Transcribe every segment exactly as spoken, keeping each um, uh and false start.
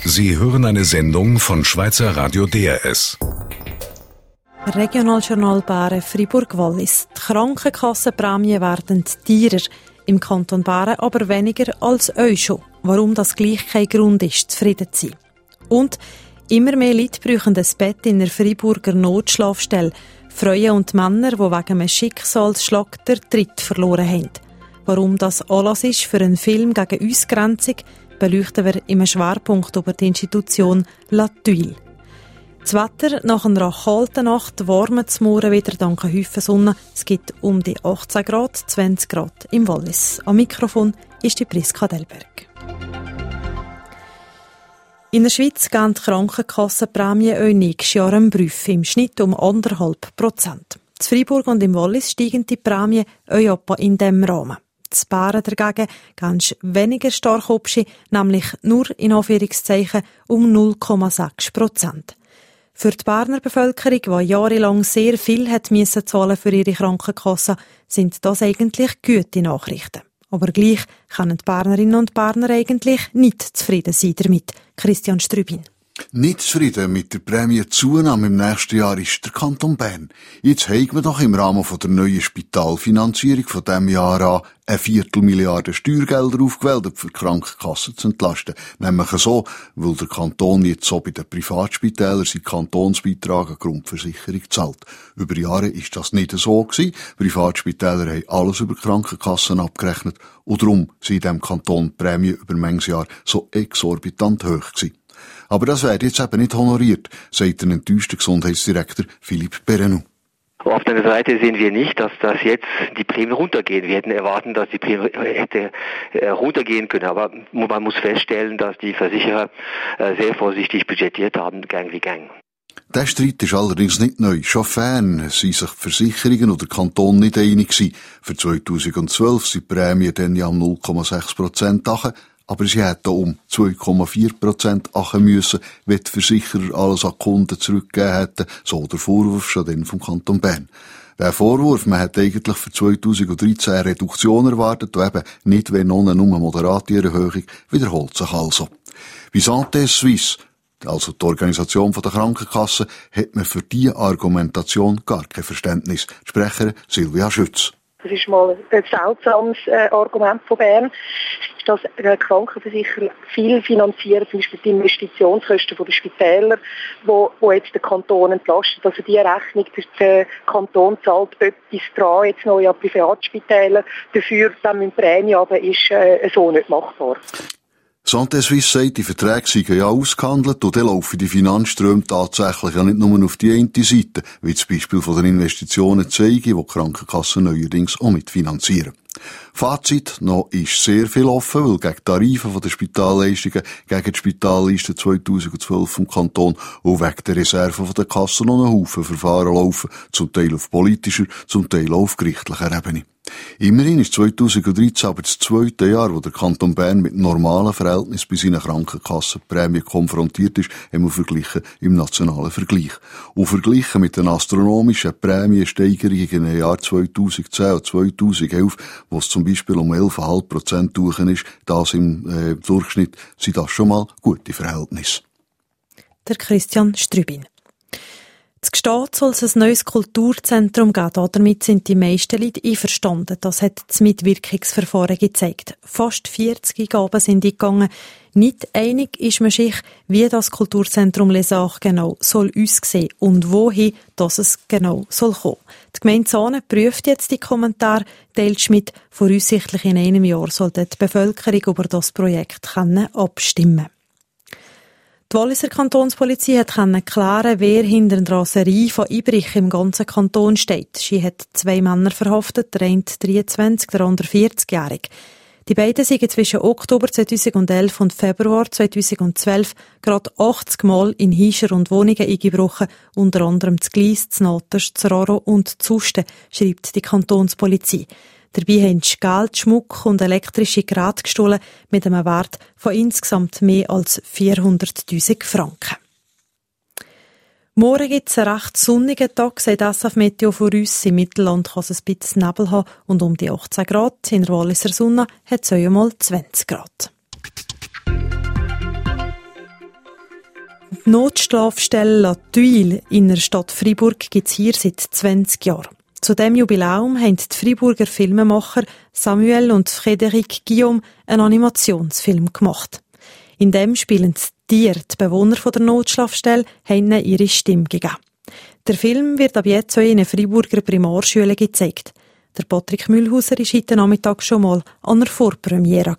Sie hören eine Sendung von Schweizer Radio D R S. Regionaljournal Bären Fribourg-Wallis. Die Krankenkassenprämien werden teurer, im Kanton Bären aber weniger als euch schon. Warum das gleich kein Grund ist, zufrieden zu sein. Und immer mehr Leute brauchen ein Bett in einer Freiburger Notschlafstelle. Frauen und Männer, die wegen einem Schicksalsschlag den Tritt verloren haben. Warum das Anlass ist für einen Film gegen Ausgrenzung, beleuchten wir im Schwerpunkt über die Institution La Tuile. Das Wetter nach einer kalten Nacht warmt es morgen wieder dank Häufen Sonne. Es gibt um die achtzehn Grad, zwanzig Grad im Wallis. Am Mikrofon ist die Priska Delberg. In der Schweiz gehen die Krankenkassenprämien auch nächstes Jahr im Prüf, im Schnitt um anderthalb Prozent. In Freiburg und im Wallis steigen die Prämien auch etwa in diesem Rahmen. Die Bären dagegen gehen weniger stark abschieden, nämlich nur in Anführungszeichen um null Komma sechs Prozent. Für die Berner Bevölkerung, die jahrelang sehr viel hat müssen zahlen für ihre Krankenkasse, sind das eigentlich gute Nachrichten. Aber gleich können die Bernerinnen und Berner eigentlich nicht zufrieden sein damit. Christian Strübin. Nicht zufrieden mit der Prämienzunahme im nächsten Jahr ist der Kanton Bern. Jetzt haben wir doch im Rahmen von der neuen Spitalfinanzierung von diesem Jahr an eine Viertelmilliarde Steuergelder aufgewählt, für die Krankenkassen zu entlasten. Nämlich so, weil der Kanton jetzt so bei den Privatspitälern seinen Kantonsbeitrag an Grundversicherung zahlt. Über Jahre ist das nicht so gewesen. Privatspitäler haben alles über die Krankenkassen abgerechnet und darum sind in diesem Kanton die Prämien über manches Jahr so exorbitant hoch gewesen. Aber das wird jetzt eben nicht honoriert, sagt der enttäuschte Gesundheitsdirektor Philippe Perrenou. Auf der Seite sehen wir nicht, dass das jetzt die Prämien runtergehen. Wir hätten erwartet, dass die Prämie hätte runtergehen können. Aber man muss feststellen, dass die Versicherer sehr vorsichtig budgetiert haben, gang wie gang. Der Streit ist allerdings nicht neu. Schon fern sind sich die Versicherungen oder der Kanton nicht einig gewesen. Für zweitausendzwölf sind die Prämien dann ja um null Komma sechs Prozent runter. Aber sie hätten um zwei Komma vier Prozent achten müssen, wenn die Versicherer alles an die Kunden zurückgegeben hätten, so der Vorwurf schon dann vom Kanton Bern. Der Vorwurf, man hat eigentlich für zweitausenddreizehn eine Reduktion erwartet, und eben nicht, wenn nur eine moderate Erhöhung, wiederholt sich also. Bei Santé Suisse, also die Organisation der Krankenkassen, hat man für diese Argumentation gar kein Verständnis. Die Sprecherin Silvia Schütz. Das ist mal ein seltsames äh, Argument von Bern, dass äh, Krankenversicherer viel finanzieren, zum Beispiel die Investitionskosten der Spitäler, wo, wo jetzt der Kanton entlastet. Also die Rechnung, der Kanton zahlt etwas dran, jetzt noch an Privatspitäler, dafür dann mit Prämie, aber ist äh, so nicht machbar. Santé Suisse sagt, die Verträge seien ja ausgehandelt und dann laufen die Finanzströme tatsächlich ja nicht nur auf die eine Seite, wie das Beispiel von den Investitionen zeigen, die die Krankenkassen neuerdings auch mitfinanzieren. Fazit, noch ist sehr viel offen, weil gegen Tarife von den Spitalleistungen, gegen die Spitalliste zweitausendzwölf vom Kanton und wegen der Reserven von der Kassen noch ein Haufen Verfahren laufen, zum Teil auf politischer, zum Teil auch auf gerichtlicher Ebene. Immerhin ist zweitausenddreizehn aber das zweite Jahr, wo der Kanton Bern mit normalen Verhältnissen bei seinen Krankenkassenprämien konfrontiert ist, haben wir verglichen im nationalen Vergleich. Und verglichen mit den astronomischen Prämiensteigerungen in den Jahren zweitausendzehn und zweitausendelf, wo es zum Beispiel um elf Komma fünf Prozent durch ist, das im äh, Durchschnitt, sind das schon mal gute Verhältnisse. Der Christian Strübin. In Gstaad soll es ein neues Kulturzentrum geben. Damit sind die meisten Leute einverstanden. Das hat das Mitwirkungsverfahren gezeigt. Fast vierzig Gaben sind eingegangen. Nicht einig ist man sich, wie das Kulturzentrum Les Arts genau soll aussehen und wohin das es genau soll kommen. Die Gemeinde Saanen prüft jetzt die Kommentare, teilt Schmidt. Voraussichtlich in einem Jahr soll die Bevölkerung über das Projekt abstimmen. Die Walliser Kantonspolizei hat klären, wer hinter einer Raserei von Einbrüchen im ganzen Kanton steht. Sie hat zwei Männer verhaftet, der eine dreiundzwanzig, der andere vierzigjährig. Die beiden sind zwischen Oktober zweitausendelf und Februar zweitausendzwölf gerade achtzig Mal in Häuser und Wohnungen eingebrochen, unter anderem zu Gleis, zu Natters, zu Raro und zu Usten, schreibt die Kantonspolizei. Dabei haben sie Geld, Schmuck und elektrische Geräte gestohlen mit einem Wert von insgesamt mehr als vierhunderttausend Franken. Morgen gibt es einen recht sonnigen Tag, sagt S F Meteo voraus. Im Mittelland kann es ein bisschen Nebel haben und um die achtzehn Grad. In der Walliser Sonne hat es einmal zwanzig Grad. Die Notschlafstelle La Tuile in der Stadt Freiburg gibt es hier seit zwanzig Jahren. Zu diesem Jubiläum haben die Freiburger Filmemacher Samuel und Frédéric Guillaume einen Animationsfilm gemacht. In dem spielen die Tiere, die Bewohner der Notschlafstelle, haben ihnen ihre Stimme gegeben. Der Film wird ab jetzt auch in den Freiburger Primarschulen gezeigt. Der Patrick Mühlhauser war heute Nachmittag schon mal an der Vorpremiere.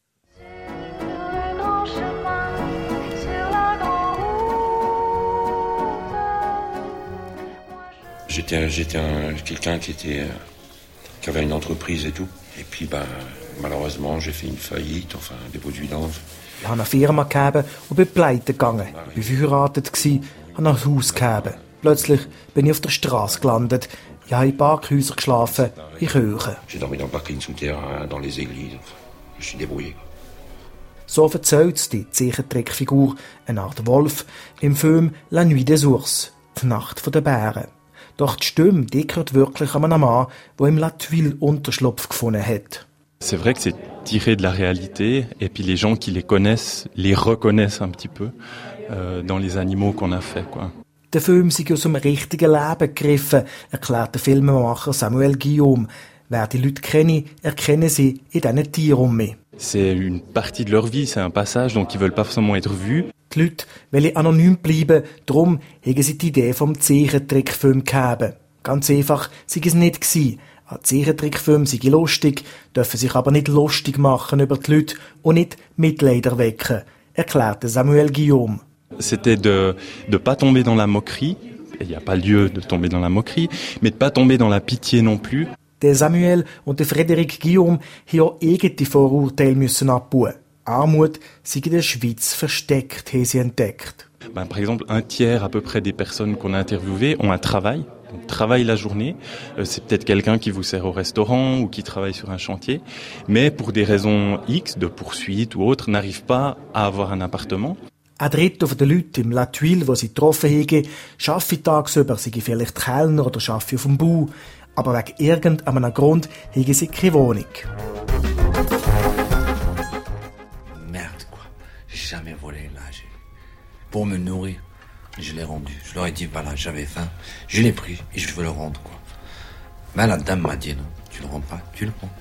J'étais, j'étais un, quelqu'un qui, était, qui avait une entreprise et tout. Et puis, bah, malheureusement, j'ai fait une faillite, enfin, un dépôt de vidange. Ich habe eine Firma gegeben und bin pleite gegangen. Ich war verheiratet, habe ein Haus gegeben. Plötzlich bin ich auf der Straße gelandet. Ich habe in Parkhäusern geschlafen, in Kirchen. J'ai dormi dans le parking souterrain, dans les églises. Enfin, je suis débrouillé. So erzählt die Zeichentrickfigur, eine Art Wolf, im Film La Nuit des Ours, die Nacht der Bären. Doch die Stimme, die gehört wirklich an einen Mann, der im La Tuile Unterschlupf gefunden hat. C'est vrai que c'est tiré de la réalité, et puis les gens qui les connaissent, les reconnaissent un petit peu euh, dans les animaux qu'on a fait, quoi. Der Film sei aus dem richtigen Leben gegriffen, erklärt der Filmemacher Samuel Guillaume. Wer die Leute kenne, erkennen sie in diesen Tieren um mich. C'est une partie de leur vie, c'est un passage, donc ils veulent pas forcément être vus. Die Leute wollen anonym bleiben, darum haben sie die Idee vom Zeichentrickfilm gegeben. Ganz einfach sei es nicht gewesen. Ein Zeichentrickfilm sei lustig, dürfen sich aber nicht lustig machen über die Leute und nicht Mitleid erwecken, erklärte Samuel Guillaume. C'était de de pas tomber dans la moquerie. Il n'y a pas lieu de tomber dans la moquerie, mais de pas tomber dans la pitié non plus. Der Samuel und der Frédéric Guillaume haben auch eigene Vorurteile müssen abbauen. Armut sei in der Schweiz versteckt, haben sie entdeckt. Ben, par exemple, un tiers à peu près des personnes qu'on a interviewées ont un travail. Donc, travaille la journée. Euh, c'est peut-être quelqu'un qui vous sert au restaurant ou qui travaille sur un chantier, mais pour des raisons X, de poursuite ou autre, n'arrive pas à avoir un appartement. Ein Drittel der Leute im La Tuile, die sie getroffen haben, arbeiten tagsüber, seien vielleicht Kellner oder arbeiten auf dem Bau. Aber wegen irgendeinem Grund haben sie keine Wohnung. Merde, quoi. J'ai jamais volé, là. J'ai... Pour me nourrir, je l'ai rendu. Je leur ai dit, voilà, j'avais faim. Je l'ai pris et je veux le rendre, quoi. Mais la dame m'a dit, non, tu le rends pas, tu le prends.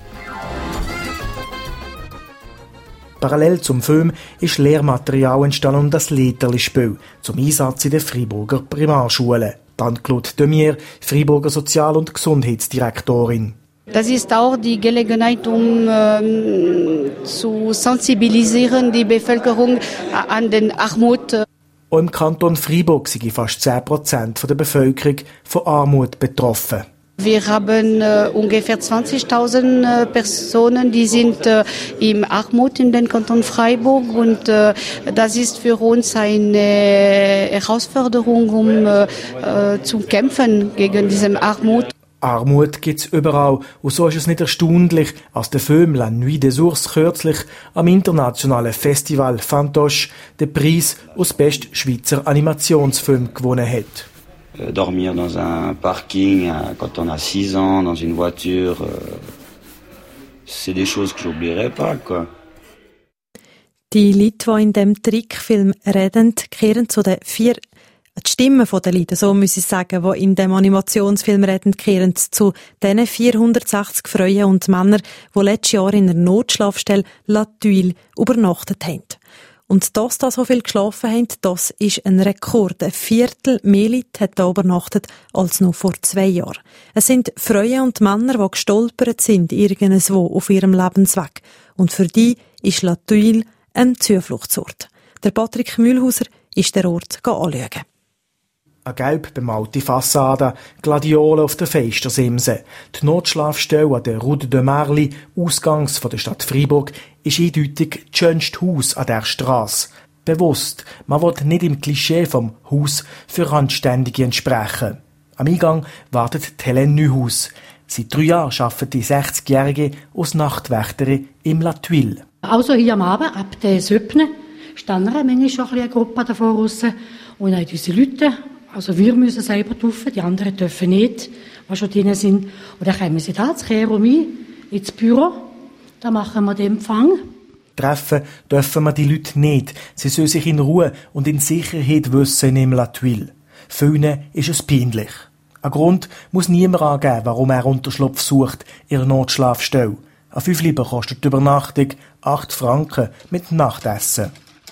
Parallel zum Film ist Lehrmaterial entstanden um das Lederli-Spiel zum Einsatz in den Freiburger Primarschulen. Anne-Claude Demier, Freiburger Sozial- und Gesundheitsdirektorin. Das ist auch die Gelegenheit, um ähm, zu sensibilisieren die Bevölkerung an den Armut. Auch im Kanton Freiburg sind fast zehn Prozent der Bevölkerung von Armut betroffen. Wir haben äh, ungefähr zwanzigtausend äh, Personen, die sind äh, im Armut in den Kanton Freiburg und äh, das ist für uns eine Herausforderung, um äh, äh, zu kämpfen gegen diese Armut. Armut gibt's überall und so ist es nicht erstaunlich, als der Film La Nuit des Ours kürzlich am internationalen Festival Fantoche den Preis als bester Schweizer Animationsfilm gewonnen hat. Dormir dans un parking quand on a six ans, dans une voiture, c'est des choses que j'oublierai pas, quoi. Die Leute, die in diesem Trickfilm reden, kehren zu den vier, die Stimmen der Leute, so muss ich sagen, die in diesem Animationsfilm reden, kehren zu diesen vierhundertsechzig Frauen und Männern, die letztes Jahr in der Notschlafstelle La Tuile übernachtet haben. Und dass da so viel geschlafen haben, das ist ein Rekord. Ein Viertel mehr Leute hat da übernachtet als noch vor zwei Jahren. Es sind Frauen und Männer, die gestolpert sind irgendwo auf ihrem Lebensweg. Und für die ist La Tuile ein Zufluchtsort. Der Patrick Mühlhauser ist der Ort anschauen. Eine gelb bemalte Fassade, Gladiolen auf der Fenstersimse. Die Notschlafstelle an der Route de Marly, ausgangs von der Stadt Freiburg, ist eindeutig das schönste Haus an dieser Strasse. Bewusst, man will nicht im Klischee vom Haus für Randständige entsprechen. Am Eingang wartet Hélène Neuhaus. Seit drei Jahren arbeitet die sechzigjährige als Nachtwächterin im La Tuile. Also hier am Abend, ab den Söpnen, standen manchmal schon eine Gruppe davor raus und dann unsere Leute. Also wir müssen selber dürfen, die anderen dürfen nicht, was schon drin sind. Und dann kommen sie da, das Kerum ein, ins Büro, da machen wir den Empfang. Treffen dürfen wir die Leute nicht. Sie sollen sich in Ruhe und in Sicherheit wissen im La Tuile. Vielen ist es peinlich. Ein Grund muss niemand angeben, warum er Unterschlupf sucht, ihre Notschlafstelle. Ein fünf Lieber kostet die Übernachtung acht Franken mit Nachtessen.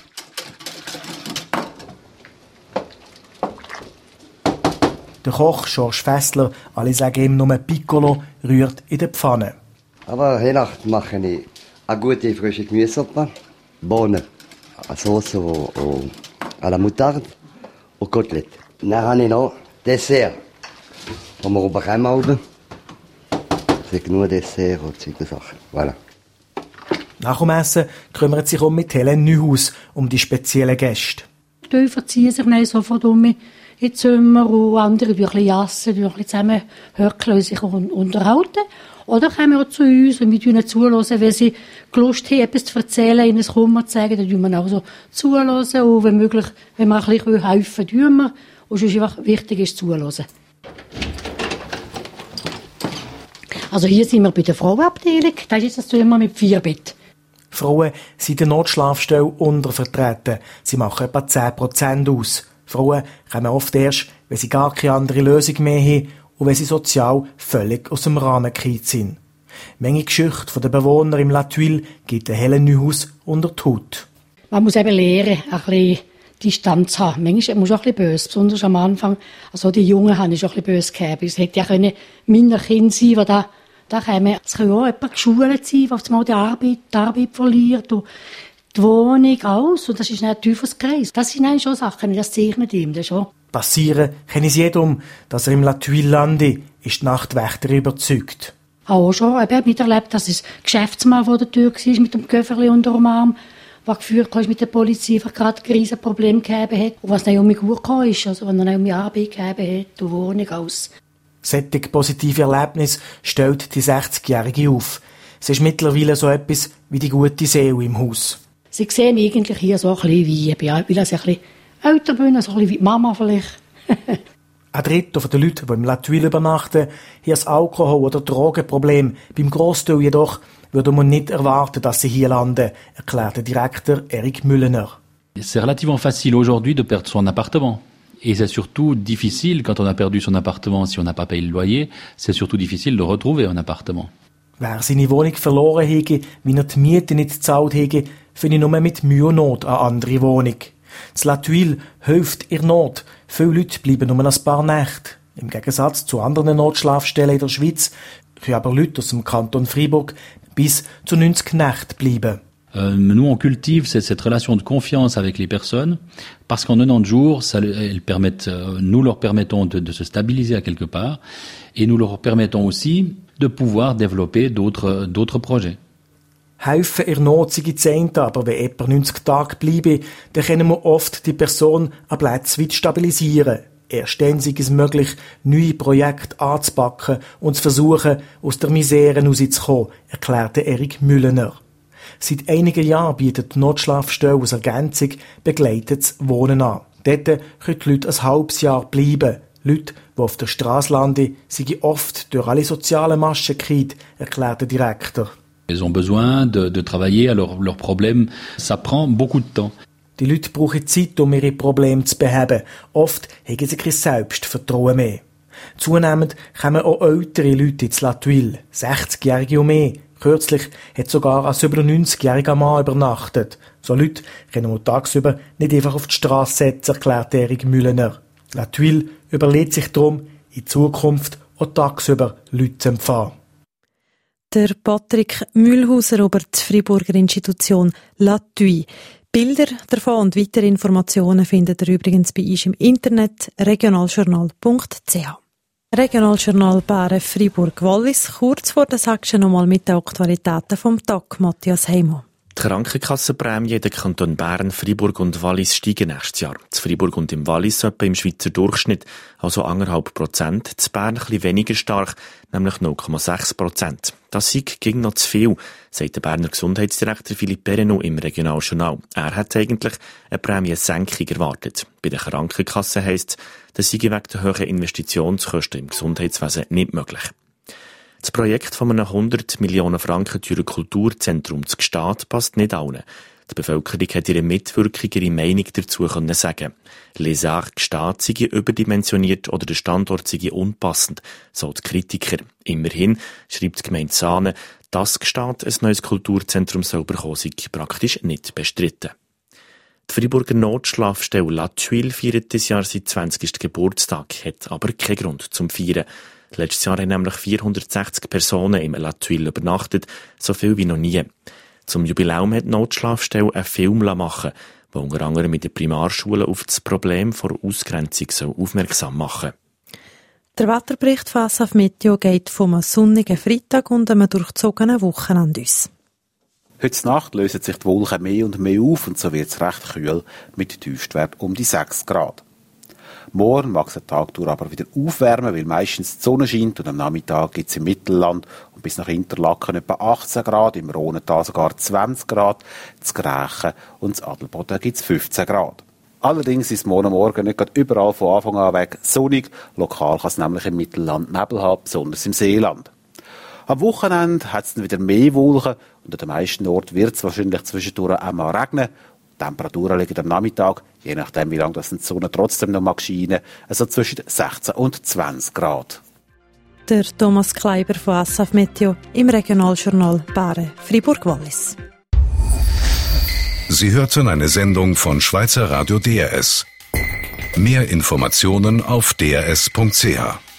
Der Koch, Georges Fessler, alle sagen ihm nur Piccolo, rührt in der Pfanne. Aber heute Nacht mache ich eine gute frische Gemüsesuppe, Bohnen, eine Sauce à la moutarde und Kotelett. Dann habe ich noch Dessert, das wir oben oben. Es ist nur Dessert und solche Sachen. Voilà. Nach dem Essen kümmert sich um mit Helen Neuhaus um die speziellen Gäste. Die verziehen sich dann sofort um mich in die Zimmer und andere durch ein bisschen jassen, durch ein bisschen zusammen höckeln und sich unterhalten. Oder kommen auch zu uns und wir hören zuhören, wenn sie Lust haben, etwas zu erzählen, ihnen das Kummer zu sagen, dann hören wir auch so zuhören und wenn möglich, wenn wir ein bisschen helfen können, tun wir. Und sonst einfach wichtig ist zuhören. Also hier sind wir bei der Frauenabteilung, da ist jetzt das Zimmer mit vier Betten. Frauen sind in der Notschlafstelle untervertreten. Sie machen etwa zehn Prozent aus. Frauen kommen oft erst, wenn sie gar keine andere Lösung mehr haben und wenn sie sozial völlig aus dem Rahmen gefallen sind. Menge Geschichte der Bewohner im La Tuile geht der Helen Neuhaus unter die Haut. Man muss eben lernen, ein bisschen Distanz haben. Manchmal muss auch ein bisschen böse, besonders am Anfang. Also die Jungen haben schon ein bisschen böse gehabt. Es hätte ja können meine Kinder sein, die da Da können es kann auch jemand geschult sein, der mal die Arbeit, die Arbeit verliert und die Wohnung aus. Und das ist ein Teufelskreis. Das sind eigentlich schon Sachen, das zeichnet ihm das schon. Passieren kann es jedem, dass er im La Tuile lande, ist die Nachtwächter überzeugt. Ich habe auch schon miterlebt, dass es ein Geschäftsmann vor der Tür war, mit dem Köfferli unter dem Arm, der geführt ist mit der Polizei, einfach gerade ein riesen Problem gegeben hat. Und was dann um mich gut gekommen ist, also wenn er dann um mich Arbeit gegeben hat, die Wohnung aus. Solche positive Erlebnis stellt die sechzigjährige auf. Es ist mittlerweile so etwas wie die gute Seele im Haus. Sie sehen mich eigentlich hier so ein bisschen wie ich bin, weil ich ein bisschen älter bin, so ein bisschen wie die Mama vielleicht. Ein Drittel der Leute, die im La Tuile übernachten, haben ein Alkohol- oder Drogenproblem. Beim Grossteil jedoch würde man nicht erwarten, dass sie hier landen, erklärt der Direktor Eric Müllener. C'est relativement facile aujourd'hui de perdre son appartement. Et c'est surtout difficile, quand on a perdu son appartement, si on n'a pas payé le loyer, c'est surtout difficile de retrouver un appartement. Wer seine Wohnung verloren hätte, wie er die Miete nicht gezahlt hätte, finde ich nur mit Mühe und Not eine andere Wohnung. Das La Tuile hilft in Not. Viele Leute bleiben nur ein paar Nächte. Im Gegensatz zu anderen Notschlafstellen in der Schweiz können aber Leute aus dem Kanton Freiburg bis zu neunzig Nächte bleiben. Euh, nous, on cultive cette, cette relation de confiance avec les personnes, parce qu'en neunzig jours, ça, elles permettent, euh, nous leur permettons de, de se stabiliser à quelque part, et nous leur permettons aussi de pouvoir développer d'autres, d'autres projets. Helfen in Not sei das eine, aber wenn etwa neunzig Tage bleiben, dann können wir oft die Person an Plätzen weit stabilisieren. Erst dann sei es möglich, neue Projekte anzupacken und zu versuchen, aus der Misere herauszukommen, erklärte Eric Müllener. Seit einigen Jahren bietet die Notschlafstelle als Ergänzung begleitetes Wohnen an. Dort können die Leute ein halbes Jahr bleiben. Leute, die auf der Strasse landen, seien oft durch alle sozialen Maschen gekriegt, erklärt der Direktor. Ils ont besoin de, de travailler à leurs leur problèmes. Ça prend beaucoup de temps. Die Leute brauchen Zeit, um ihre Probleme zu beheben. Oft haben sie kein Selbstvertrauen mehr. Zunehmend kommen auch ältere Leute ins La Tuile, sechzigjährige und mehr. Kürzlich hat sogar ein siebenundneunzigjähriger Mann übernachtet. So Leute können wir tagsüber nicht einfach auf die Strasse setzen, erklärt Erik Müllener. La Tuile überlegt sich darum, in Zukunft auch tagsüber Leute zu empfangen. Der Patrick Mühlhauser über die Freiburger Institution La Tuile. Bilder davon und weitere Informationen findet ihr übrigens bei uns im Internet regionaljournal punkt c h. Regionaljournal Bären Freiburg-Wallis. Kurz vor der Sechsten nochmal mit den Aktualitäten vom Tag, Matthias Heimann. Die Krankenkassenprämien in den Kantonen Bern, Freiburg und Wallis steigen nächstes Jahr. In Freiburg und im Wallis etwa im Schweizer Durchschnitt, also anderthalb Prozent. In Bern ein bisschen weniger stark, nämlich null Komma sechs Prozent. Das sei ging noch zu viel, sagt der Berner Gesundheitsdirektor Philippe Perrenot im Regionaljournal. Er hat eigentlich eine Prämiensenkung erwartet. Bei den Krankenkassen heisst es, das sei wegen der hohen Investitionskosten im Gesundheitswesen nicht möglich. Das Projekt von einem hundert Millionen Franken teuren Kulturzentrum zu Gstaad passt nicht allen. Die Bevölkerung hat ihre Mitwirkung, ihre Meinung dazu können sagen. Les Arts Gstaad sei überdimensioniert oder der Standort sei unpassend, so die Kritiker. Immerhin, schreibt die Gemeinde Sahne, dass Gstaad ein neues Kulturzentrum soll bekommen, sei praktisch nicht bestritten. Die Freiburger Notschlafstelle La Tuile feiert dieses Jahr seinen zwanzigsten Geburtstag, hat aber keinen Grund zum Feiern. Letztes Jahr haben nämlich vierhundertsechzig Personen im La Tuile übernachtet, so viel wie noch nie. Zum Jubiläum hat die Notschlafstelle einen Film machen, der unter anderem mit den Primarschulen auf das Problem der Ausgrenzung aufmerksam machen soll. Der Wetterbericht von S F Meteo geht vom einem sonnigen Freitag und einem durchzogenen Wochenende aus. Heute Nacht lösen sich die Wolken mehr und mehr auf und so wird es recht kühl mit Tiefstwert um die sechs Grad. Morgen mag es den Tag durch aber wieder aufwärmen, weil meistens die Sonne scheint und am Nachmittag gibt es im Mittelland und bis nach Interlaken etwa achtzehn Grad, im Rhonental sogar zwanzig Grad, zu Grächen und zu Adelboden gibt es fünfzehn Grad. Allerdings ist morgen Morgen nicht gerade überall von Anfang an weg sonnig, lokal kann es nämlich im Mittelland Nebel haben, besonders im Seeland. Am Wochenende hat es dann wieder mehr Wolken und an den meisten Orten wird es wahrscheinlich zwischendurch einmal regnen. Die Temperaturen liegen am Nachmittag, je nachdem wie lange das die Sonne trotzdem noch mag scheinen, also zwischen sechzehn und zwanzig Grad. Der Thomas Kleiber von S F Meteo im Regionaljournal Bären, Fribourg-Wallis. Sie hörten eine Sendung von Schweizer Radio D R S. Mehr Informationen auf d r s punkt c h.